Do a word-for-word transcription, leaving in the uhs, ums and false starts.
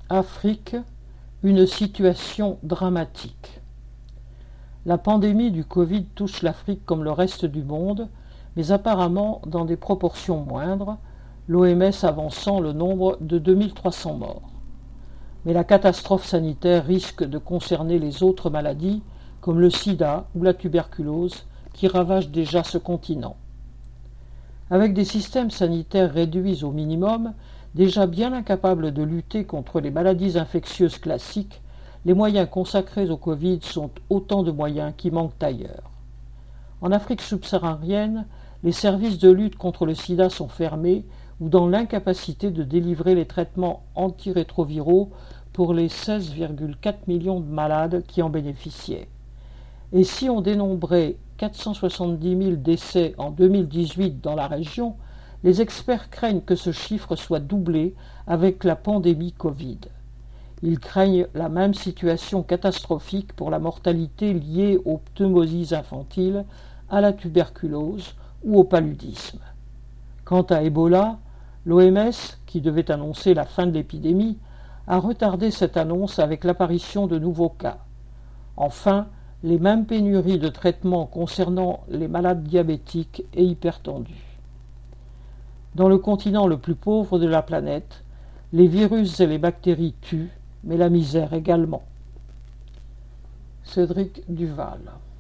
Afrique, une situation dramatique. La pandémie du Covid touche l'Afrique comme le reste du monde, mais apparemment dans des proportions moindres, l'O M S avançant le nombre de deux mille trois cents morts. Mais la catastrophe sanitaire risque de concerner les autres maladies, comme le sida ou la tuberculose, qui ravagent déjà ce continent. Avec des systèmes sanitaires réduits au minimum, déjà bien incapables de lutter contre les maladies infectieuses classiques, les moyens consacrés au Covid sont autant de moyens qui manquent ailleurs. En Afrique subsaharienne, les services de lutte contre le sida sont fermés ou dans l'incapacité de délivrer les traitements antirétroviraux pour les seize virgule quatre millions de malades qui en bénéficiaient. Et si on dénombrait quatre cent soixante-dix mille décès en deux mille dix-huit dans la région, les experts craignent que ce chiffre soit doublé avec la pandémie Covid. Ils craignent la même situation catastrophique pour la mortalité liée aux pneumonies infantiles, à la tuberculose ou au paludisme. Quant à Ebola, l'O M S, qui devait annoncer la fin de l'épidémie, a retardé cette annonce avec l'apparition de nouveaux cas. Enfin, les mêmes pénuries de traitements concernant les malades diabétiques et hypertendus. Dans le continent le plus pauvre de la planète, les virus et les bactéries tuent, mais la misère également. Cédric Duval.